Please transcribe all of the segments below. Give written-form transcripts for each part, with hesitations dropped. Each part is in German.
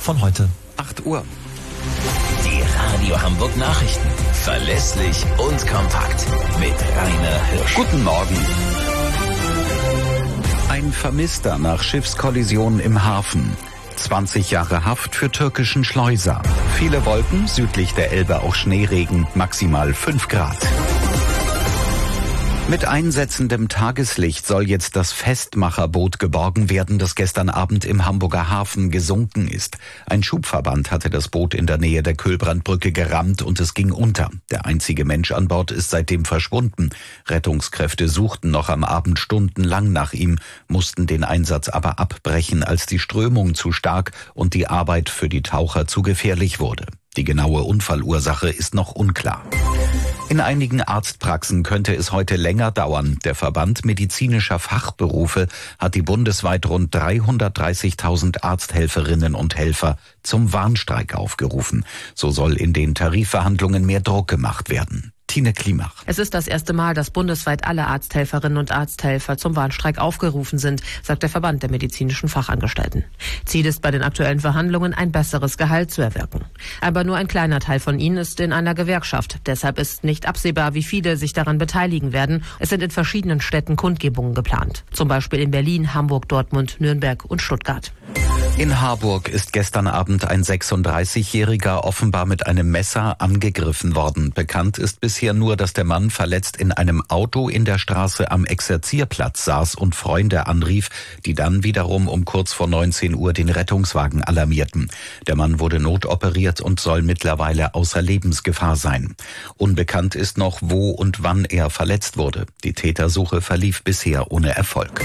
von heute. 8 Uhr. Die Radio Hamburg Nachrichten. Verlässlich und kompakt. Mit Rainer Hirsch. Guten Morgen. Ein Vermisster nach Schiffskollision im Hafen. 20 Jahre Haft für türkischen Schleuser. Viele Wolken, südlich der Elbe auch Schneeregen, maximal 5 Grad. Mit einsetzendem Tageslicht soll jetzt das Festmacherboot geborgen werden, das gestern Abend im Hamburger Hafen gesunken ist. Ein Schubverband hatte das Boot in der Nähe der Kühlbrandbrücke gerammt und es ging unter. Der einzige Mensch an Bord ist seitdem verschwunden. Rettungskräfte suchten noch am Abend stundenlang nach ihm, mussten den Einsatz aber abbrechen, als die Strömung zu stark und die Arbeit für die Taucher zu gefährlich wurde. Die genaue Unfallursache ist noch unklar. In einigen Arztpraxen könnte es heute länger dauern. Der Verband medizinischer Fachberufe hat die bundesweit rund 330.000 Arzthelferinnen und Helfer zum Warnstreik aufgerufen. So soll in den Tarifverhandlungen mehr Druck gemacht werden. Tine Klimach. Es ist das erste Mal, dass bundesweit alle Arzthelferinnen und Arzthelfer zum Warnstreik aufgerufen sind, sagt der Verband der medizinischen Fachangestellten. Ziel ist bei den aktuellen Verhandlungen, ein besseres Gehalt zu erwirken. Aber nur ein kleiner Teil von ihnen ist in einer Gewerkschaft. Deshalb ist nicht absehbar, wie viele sich daran beteiligen werden. Es sind in verschiedenen Städten Kundgebungen geplant. Zum Beispiel in Berlin, Hamburg, Dortmund, Nürnberg und Stuttgart. In Harburg ist gestern Abend ein 36-Jähriger offenbar mit einem Messer angegriffen worden. Bekannt ist bisher nur, dass der Mann verletzt in einem Auto in der Straße am Exerzierplatz saß und Freunde anrief, die dann wiederum um kurz vor 19 Uhr den Rettungswagen alarmierten. Der Mann wurde notoperiert und soll mittlerweile außer Lebensgefahr sein. Unbekannt ist noch, wo und wann er verletzt wurde. Die Tätersuche verlief bisher ohne Erfolg.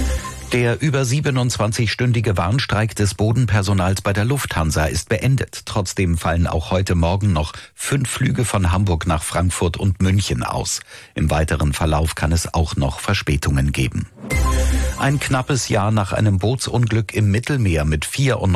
Der über 27-stündige Warnstreik des Bodenpersonals bei der Lufthansa ist beendet. Trotzdem fallen auch heute Morgen noch 5 Flüge von Hamburg nach Frankfurt und München aus. Im weiteren Verlauf kann es auch noch Verspätungen geben. Ein knappes Jahr nach einem Bootsunglück im Mittelmeer mit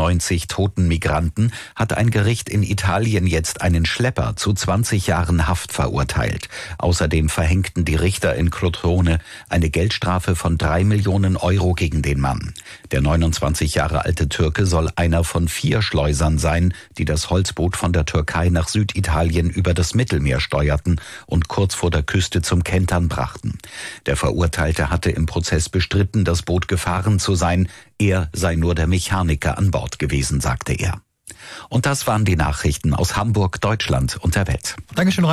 94 toten Migranten hat ein Gericht in Italien jetzt einen Schlepper zu 20 Jahren Haft verurteilt. Außerdem verhängten die Richter in Crotone eine Geldstrafe von 3 Millionen Euro gegen den Mann. Der 29 Jahre alte Türke soll einer von 4 Schleusern sein, die das Holzboot von der Türkei nach Süditalien über das Mittelmeer steuerten und kurz vor der Küste zum Kentern brachten. Der Verurteilte hatte im Prozess bestritten, das Boot gefahren zu sein. Er sei nur der Mechaniker an Bord gewesen, sagte er. Und das waren die Nachrichten aus Hamburg, Deutschland und der Welt. Dankeschön.